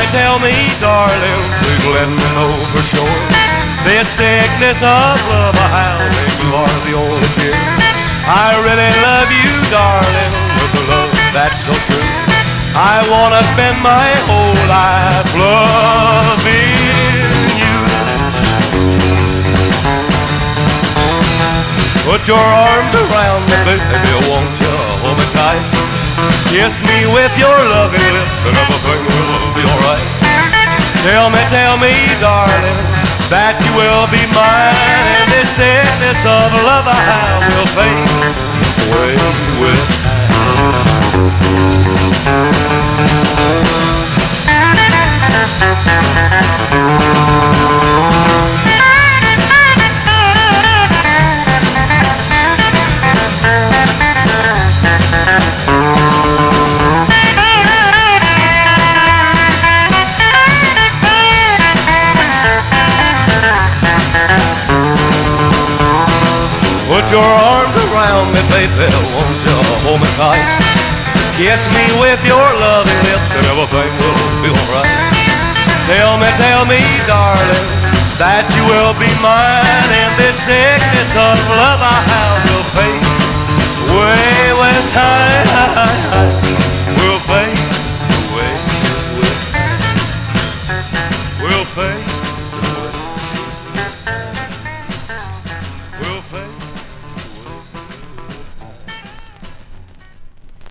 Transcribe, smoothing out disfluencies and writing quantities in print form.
tell me, darling, please let me know for sure. This sickness of love I have, and you are the only cure. I really love you, darling, with a love that's so true. I wanna spend my whole life loving you. Put your arms around me, baby, won't you hold me tight? Kiss me with your loving lips and everything will be alright. Tell me, darling, that you will be mine, and this sickness of love I have will fade away with time. Put your arms around me, baby, won't you hold me tight? Kiss me with your loving lips and everything will be alright. Tell me, darling, that you will be mine, and this sickness of love I have will fade away with time.